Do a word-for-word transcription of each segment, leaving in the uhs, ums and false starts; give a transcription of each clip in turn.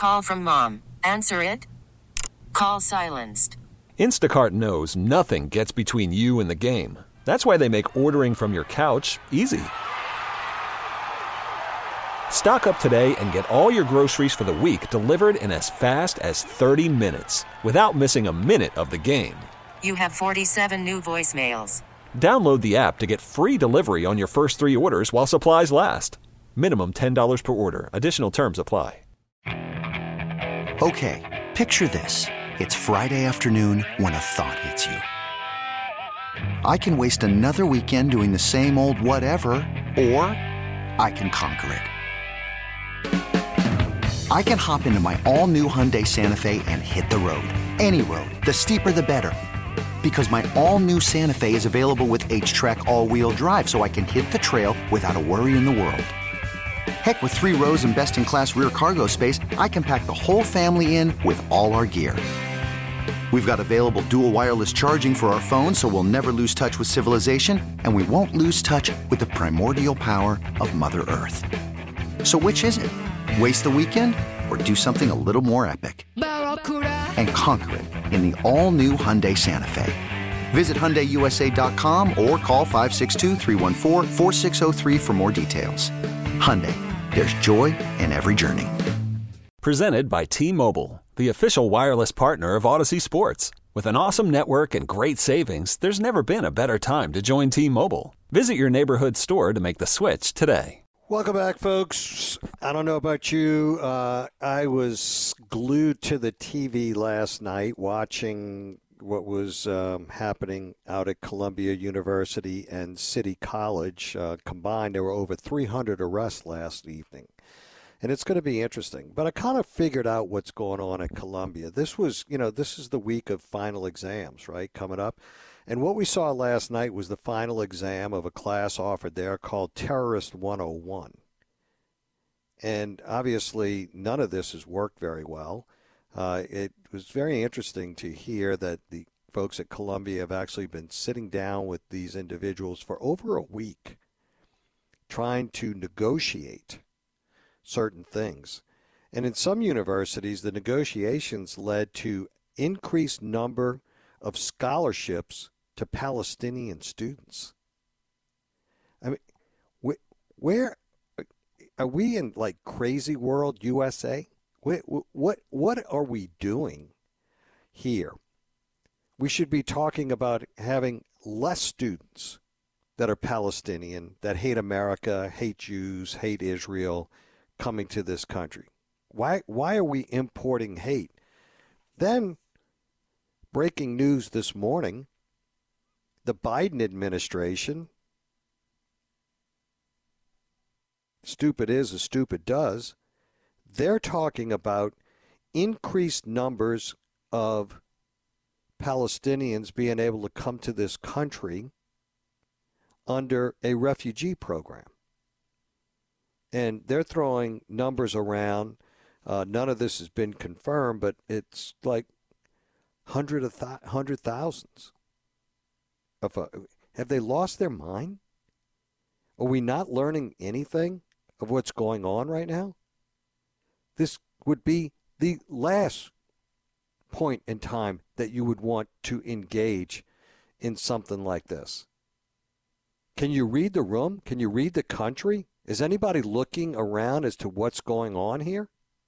call from mom. Answer it. Call silenced. Instacart knows nothing gets between you and the game. That's why they make ordering from your couch easy. Stock up today and get all your groceries for the week delivered in as fast as thirty minutes without missing a minute of the game. You have forty-seven new voicemails. Download the app to get free delivery on your first three orders while supplies last. Minimum ten dollars per order. Additional terms apply. Okay, picture this. It's Friday afternoon when a thought hits you. I can waste another weekend doing the same old whatever, or I can conquer it. I can hop into my all-new Hyundai Santa Fe and hit the road. Any road. The steeper the better. Because my all-new Santa Fe is available with H-Track all-wheel drive, so I can hit the trail without a worry in the world. Heck, with three rows and best-in-class rear cargo space, I can pack the whole family in with all our gear. We've got available dual wireless charging for our phones, so we'll never lose touch with civilization, and we won't lose touch with the primordial power of Mother Earth. So which is it? Waste the weekend or do something a little more epic? And conquer it in the all-new Hyundai Santa Fe. Visit Hyundai U S A dot com or call five six two, three one four, four six zero three for more details. Hyundai, there's joy in every journey. Presented by T-Mobile, the official wireless partner of Odyssey Sports. With an awesome network and great savings, there's never been a better time to join T-Mobile. Visit your neighborhood store to make the switch today. Welcome back, folks. I don't know about you. Uh, I was glued to the T V last night watching what was um, happening out at Columbia University and City College. Uh, combined, there were over three hundred arrests last evening. And it's going to be interesting. But I kind of figured out what's going on at Columbia. This was, you know, this is the week of final exams, right, coming up. And what we saw last night was the final exam of a class offered there called Terrorist one oh one. And obviously, none of this has worked very well. Uh, it was very interesting to hear that the folks at Columbia have actually been sitting down with these individuals for over a week, trying to negotiate certain things. And in some universities, the negotiations led to increased number of scholarships to Palestinian students. I mean, wh- where are we in, like, crazy world U S A? What, what, what are we doing here? We should be talking about having less students that are Palestinian, that hate America, hate Jews, hate Israel, coming to this country. Why, why are we importing hate? Then, breaking news this morning, the Biden administration, stupid is as stupid does, they're talking about increased numbers of Palestinians being able to come to this country under a refugee program. And they're throwing numbers around. Uh, none of this has been confirmed, but it's like hundred of th- hundred thousands. Of uh, have they lost their mind? Are we not learning anything of what's going on right now? This would be the last point in time that you would want to engage in something like this. Can you read the room? Can you read the country? Is anybody looking around as to what's going on here?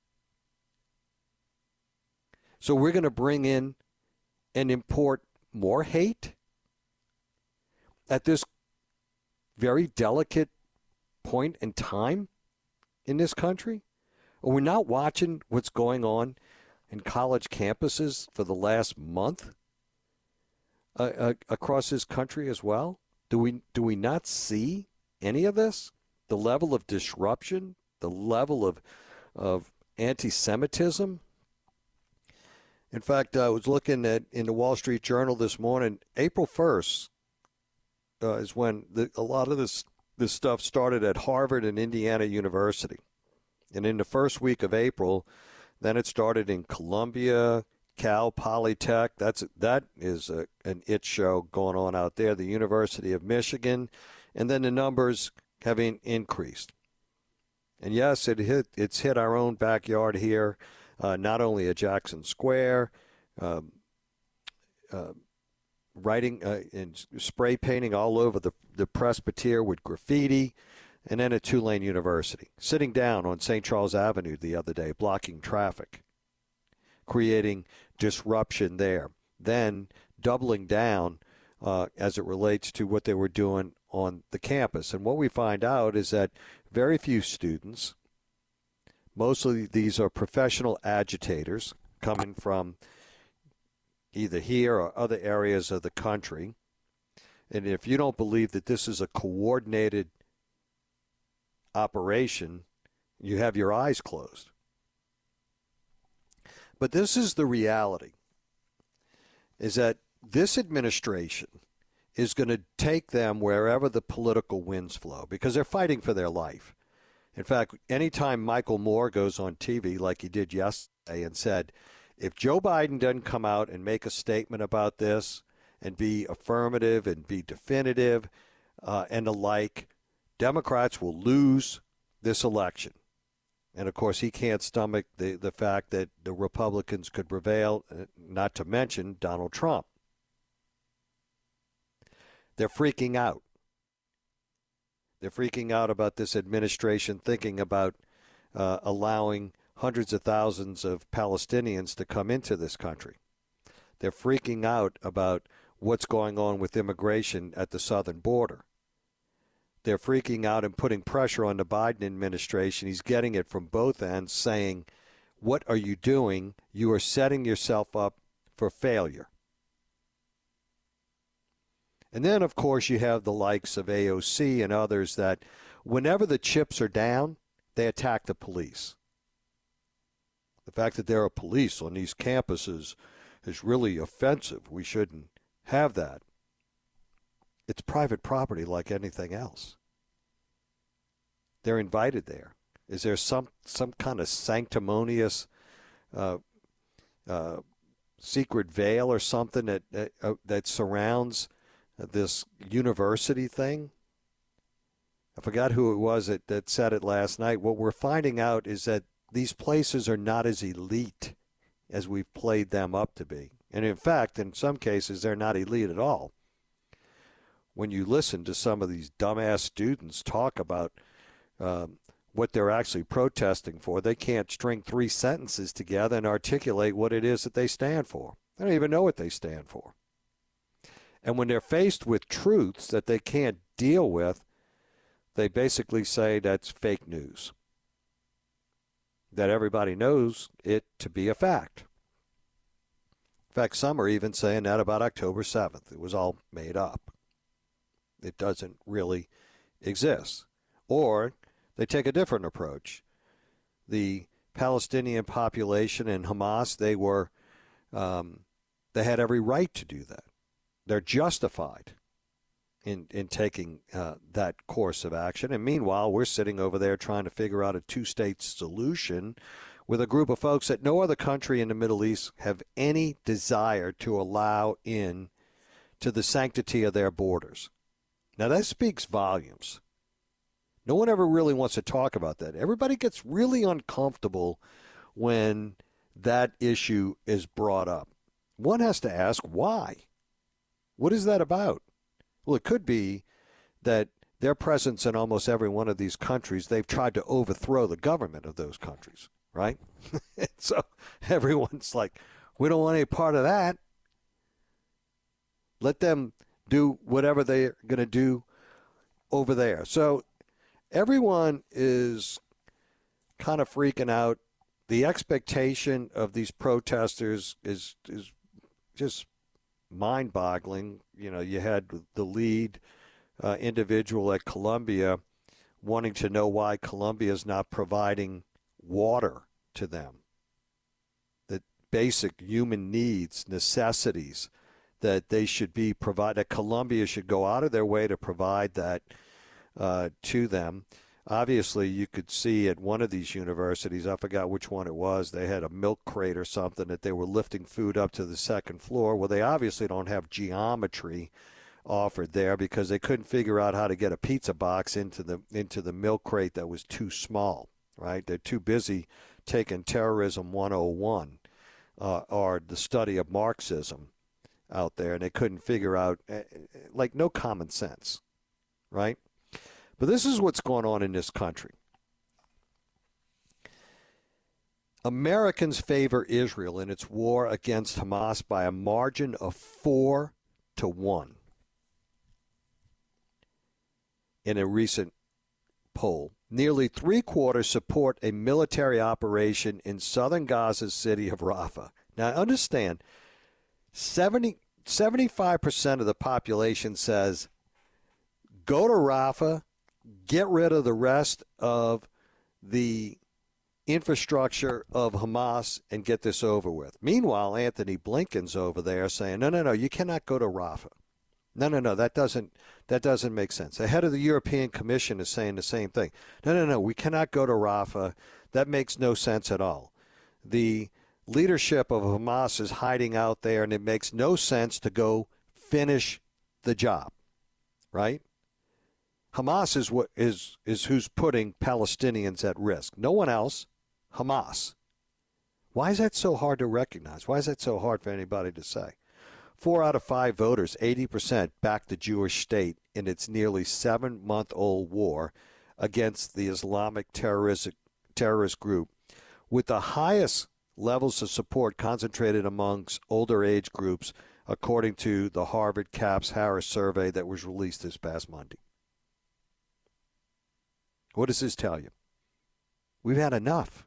So we're going to bring in and import more hate at this very delicate point in time in this country? Are we not watching what's going on in college campuses for the last month uh, uh, across this country as well? Do we do we not see any of this? The level of disruption, the level of of anti-Semitism. In fact, I was looking at in the Wall Street Journal this morning. April first uh, is when the, a lot of this this stuff started at Harvard and Indiana University, and in the first week of April, then it started in Columbia, Cal Polytech. That's that is a, an it show going on out there. The University of Michigan, and then the numbers having increased. And yes, it hit. It's hit our own backyard here, uh, not only at Jackson Square, uh, uh, writing uh, and spray painting all over the, the Presbyterian with graffiti, and then at Tulane University, sitting down on Saint Charles Avenue the other day, blocking traffic, creating disruption there. Then doubling down uh, as it relates to what they were doing on the campus. And what we find out is that very few students, mostly these are professional agitators coming from either here or other areas of the country. And if you don't believe that this is a coordinated operation, you have your eyes closed. But this is the reality, is that this administration is going to take them wherever the political winds flow because they're fighting for their life. In fact, anytime Michael Moore goes on T V like he did yesterday and said, if Joe Biden doesn't come out and make a statement about this and be affirmative and be definitive uh, and the like, Democrats will lose this election. And, of course, he can't stomach the, the fact that the Republicans could prevail, not to mention Donald Trump. They're freaking out. They're freaking out about this administration thinking about uh, allowing hundreds of thousands of Palestinians to come into this country. They're freaking out about what's going on with immigration at the southern border. They're freaking out and putting pressure on the Biden administration. He's getting it from both ends, saying, what are you doing? You are setting yourself up for failure. And then, of course, you have the likes of A O C and others that whenever the chips are down, they attack the police. The fact that there are police on these campuses is really offensive. We shouldn't have that. It's private property like anything else. They're invited there. Is there some, some kind of sanctimonious uh, uh, secret veil or something that, that, uh, that surrounds this university thing? I forgot who it was that, that said it last night. What we're finding out is that these places are not as elite as we've played them up to be. And in fact, in some cases, they're not elite at all. When you listen to some of these dumbass students talk about um, what they're actually protesting for, they can't string three sentences together and articulate what it is that they stand for. They don't even know what they stand for. And when they're faced with truths that they can't deal with, they basically say that's fake news, that everybody knows it to be a fact. In fact, some are even saying that about October seventh. It was all made up. It doesn't really exist. Or they take a different approach. The Palestinian population and Hamas, they were, um, they had every right to do that. They're justified in in taking uh, that course of action. And meanwhile, we're sitting over there trying to figure out a two-state solution with a group of folks that no other country in the Middle East have any desire to allow in to the sanctity of their borders. Now, that speaks volumes. No one ever really wants to talk about that. Everybody gets really uncomfortable when that issue is brought up. One has to ask why. What is that about? Well, it could be that their presence in almost every one of these countries, they've tried to overthrow the government of those countries, right? So everyone's like, we don't want any part of that. Let them do whatever they're going to do over there. So everyone is kind of freaking out. The expectation of these protesters is is just mind-boggling. You know, you had the lead uh, individual at Columbia wanting to know why Columbia is not providing water to them. The basic human needs, necessities that they should be provided, that Columbia should go out of their way to provide that uh, to them. Obviously, you could see at one of these universities, I forgot which one it was, they had a milk crate or something that they were lifting food up to the second floor. Well, they obviously don't have geometry offered there because they couldn't figure out how to get a pizza box into the into the milk crate that was too small, right? They're too busy taking Terrorism one oh one uh, or the study of Marxism out there, and they couldn't figure out, uh, like, no common sense, right? But this is what's going on in this country. Americans favor Israel in its war against Hamas by a margin of four to one in a recent poll. Nearly three-quarters support a military operation in southern Gaza's city of Rafah. Now, understand, seventy, seventy-five percent of the population says, go to Rafah, get rid of the rest of the infrastructure of Hamas, and get this over with. Meanwhile, Anthony Blinken's over there saying, no, no, no, you cannot go to Rafah. No, no, no, that doesn't that doesn't make sense. The head of the European Commission is saying the same thing. No, no, no, we cannot go to Rafah. That makes no sense at all. The leadership of Hamas is hiding out there, and it makes no sense to go finish the job, right? Hamas is what is is who's putting Palestinians at risk. No one else. Hamas. Why is that so hard to recognize? Why is that so hard for anybody to say? Four out of five voters, eighty percent, back the Jewish state in its nearly seven-month-old war against the Islamic terrorist, terrorist group, with the highest levels of support concentrated amongst older age groups, according to the Harvard Capps Harris survey that was released this past Monday. What does this tell you? We've had enough.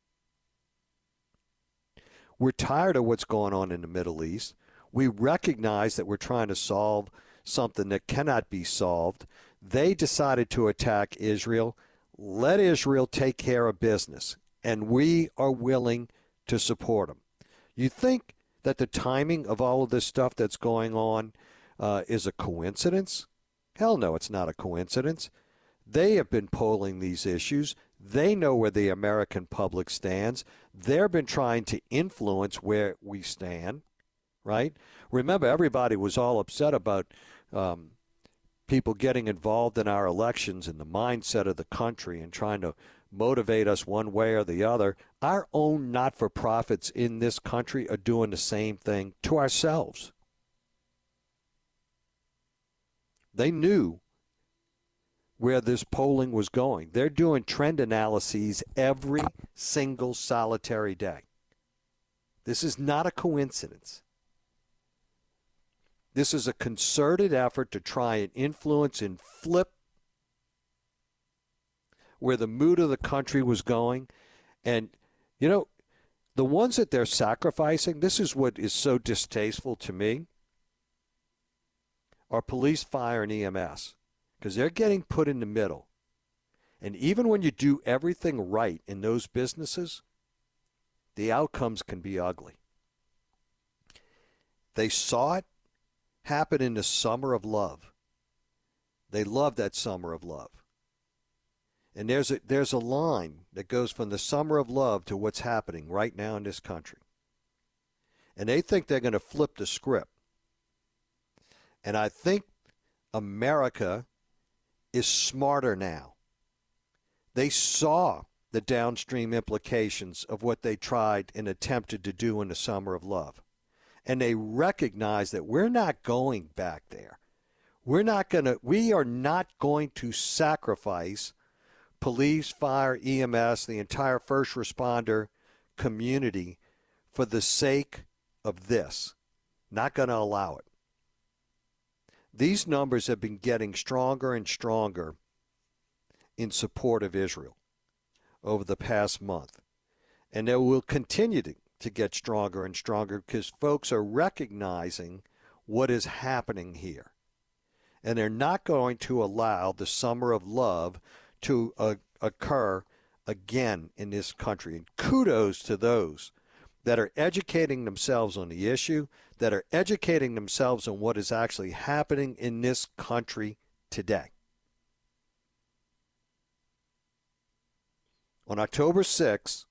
We're tired of what's going on in the Middle East. We recognize that we're trying to solve something that cannot be solved. They decided to attack Israel. Let Israel take care of business, and we are willing to support them. You think that the timing of all of this stuff that's going on uh, is a coincidence? Hell no, it's not a coincidence. They have been polling these issues. They know where the American public stands. They've been trying to influence where we stand, right? Remember, everybody was all upset about um, people getting involved in our elections and the mindset of the country and trying to motivate us one way or the other. Our own not-for-profits in this country are doing the same thing to ourselves. They knew where this polling was going. They're doing trend analyses every single solitary day. This is not a coincidence. This is a concerted effort to try and influence and flip where the mood of the country was going. And, you know, the ones that they're sacrificing, this is what is so distasteful to me, are police, fire, and E M S. Because they're getting put in the middle. And even when you do everything right in those businesses, the outcomes can be ugly. They saw it happen in the summer of love. They love that summer of love. And there's a, there's a line that goes from the summer of love to what's happening right now in this country. And they think they're going to flip the script. And I think America is smarter now. They saw the downstream implications of what they tried and attempted to do in the summer of love. And they recognize that we're not going back there. We're not going to, we are not going to sacrifice police, fire, E M S, the entire first responder community for the sake of this. Not going to allow it. These numbers have been getting stronger and stronger in support of Israel over the past month. And they will continue to, to get stronger and stronger because folks are recognizing what is happening here. And they're not going to allow the summer of love to uh, occur again in this country. And kudos to those that are educating themselves on the issue, that are educating themselves on what is actually happening in this country today. On October sixth,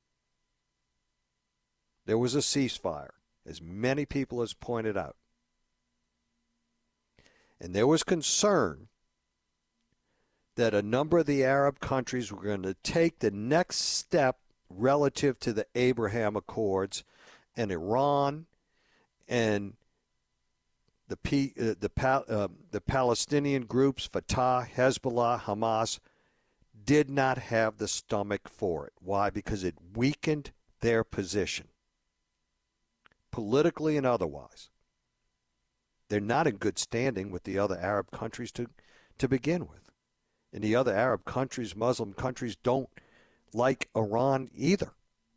there was a ceasefire, as many people has pointed out. And there was concern that a number of the Arab countries were going to take the next step relative to the Abraham Accords, and Iran and the P, uh, the uh, the Palestinian groups, Fatah, Hezbollah, Hamas, did not have the stomach for it. Why? Because it weakened their position, politically and otherwise. They're not in good standing with the other Arab countries to, to begin with. And the other Arab countries, Muslim countries, don't like Iran either.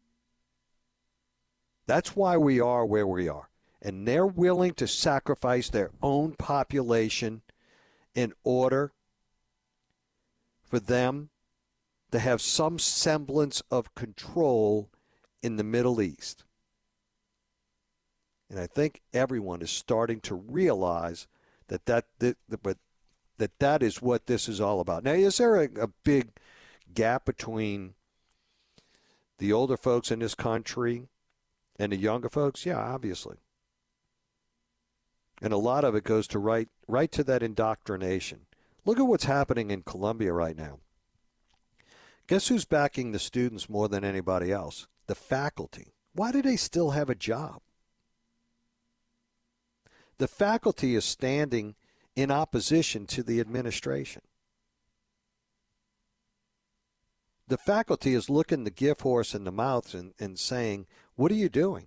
That's why we are where we are. And they're willing to sacrifice their own population in order for them to have some semblance of control in the Middle East. And I think everyone is starting to realize that that, that, that, that, that is what this is all about. Now, is there a, a big gap between the older folks in this country and the younger folks? Yeah, obviously. And a lot of it goes to right, right to that indoctrination. Look at what's happening in Colombia right now. Guess who's backing the students more than anybody else? The faculty. Why do they still have a job? The faculty is standing in opposition to the administration. The faculty is looking the gift horse in the mouth and, and saying, what are you doing?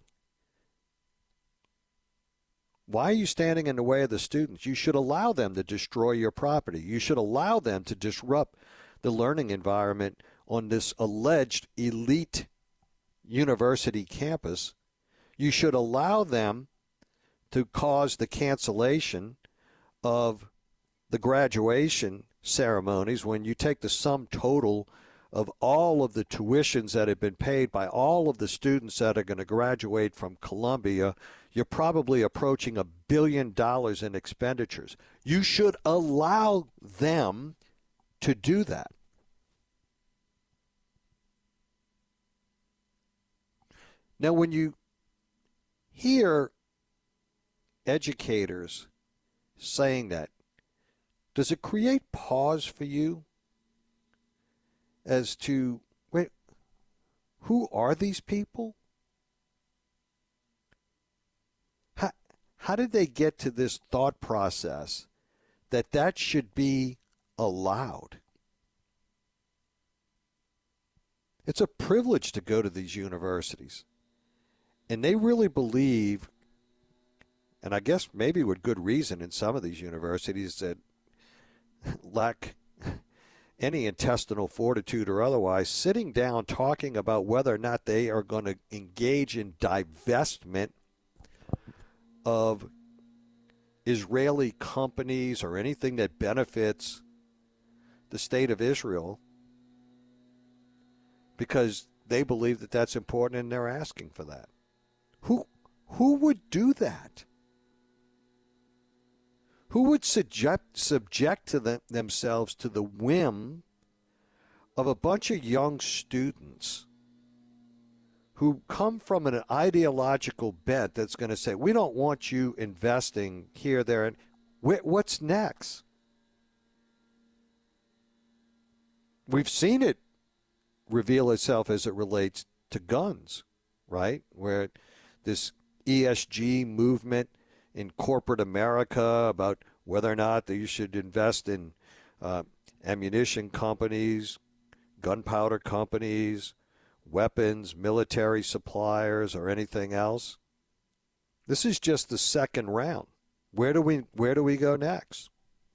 Why are you standing in the way of the students? You should allow them to destroy your property. You should allow them to disrupt the learning environment on this alleged elite university campus. You should allow them to cause the cancellation of the graduation ceremonies when you take the sum total of all of the tuitions that have been paid by all of the students that are going to graduate from Columbia. You're probably approaching a billion dollars in expenditures. You should allow them to do that. Now, when you hear educators saying that, does it create pause for you as to, wait, who are these people? How, how did they get to this thought process that that should be allowed? It's a privilege to go to these universities. And they really believe, and I guess maybe with good reason in some of these universities that lack any intestinal fortitude or otherwise, sitting down talking about whether or not they are going to engage in divestment of Israeli companies or anything that benefits the state of Israel, because they believe that that's important and they're asking for that. Who who would do that? Who would subject, subject to them, themselves to the whim of a bunch of young students who come from an ideological bent that's going to say, we don't want you investing here, there, and what's next? We've seen it reveal itself as it relates to guns, right? Where this E S G movement in corporate America about whether or not that you should invest in uh, ammunition companies, gunpowder companies, weapons, military suppliers, or anything else. This is just the second round. Where do we where do we go next?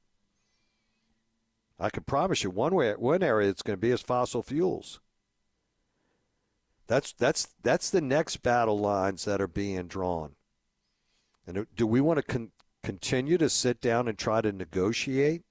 I can promise you one way one area it's going to be is fossil fuels. That's that's that's the next battle lines that are being drawn. And do we want to con- continue to sit down and try to negotiate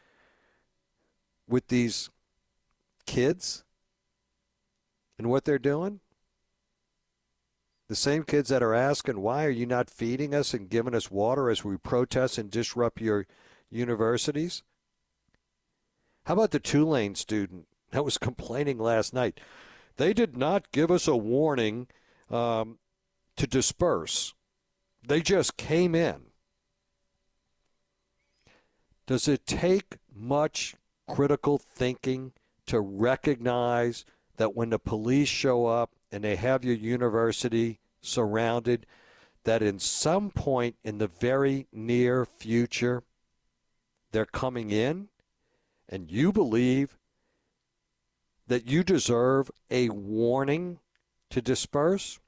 with these kids and what they're doing? The same kids that are asking, why are you not feeding us and giving us water as we protest and disrupt your universities? How about the Tulane student that was complaining last night? They did not give us a warning um, to disperse. They just came in. Does it take much critical thinking to recognize that when the police show up and they have your university surrounded, that in some point in the very near future, they're coming in, and you believe that you deserve a warning to disperse?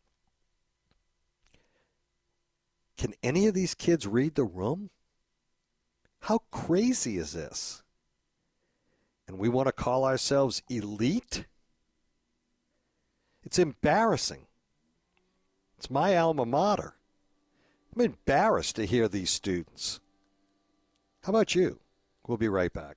Can any of these kids read the room? How crazy is this? And we want to call ourselves elite? It's embarrassing. It's my alma mater. I'm embarrassed to hear these students. How about you? We'll be right back.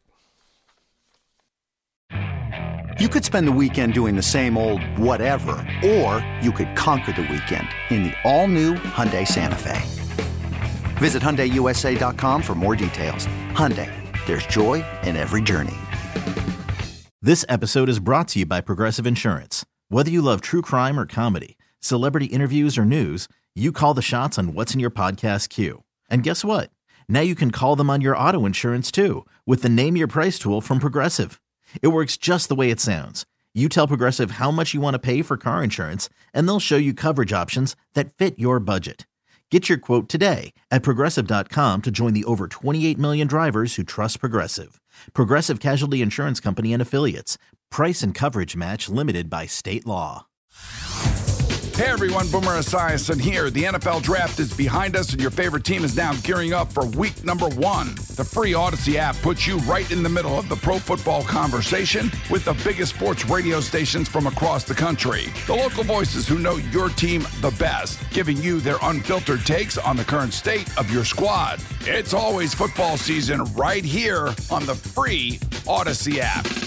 You could spend the weekend doing the same old whatever, or you could conquer the weekend in the all-new Hyundai Santa Fe. Visit Hyundai U S A dot com for more details. Hyundai, there's joy in every journey. This episode is brought to you by Progressive Insurance. Whether you love true crime or comedy, celebrity interviews or news, you call the shots on what's in your podcast queue. And guess what? Now you can call them on your auto insurance too with the Name Your Price tool from Progressive. It works just the way it sounds. You tell Progressive how much you want to pay for car insurance, and they'll show you coverage options that fit your budget. Get your quote today at Progressive dot com to join the over twenty-eight million drivers who trust Progressive. Progressive Casualty Insurance Company and Affiliates. Price and coverage match limited by state law. Hey everyone, Boomer Esiason here. The N F L Draft is behind us and your favorite team is now gearing up for week number one. The free Odyssey app puts you right in the middle of the pro football conversation with the biggest sports radio stations from across the country. The local voices who know your team the best, giving you their unfiltered takes on the current state of your squad. It's always football season right here on the free Odyssey app.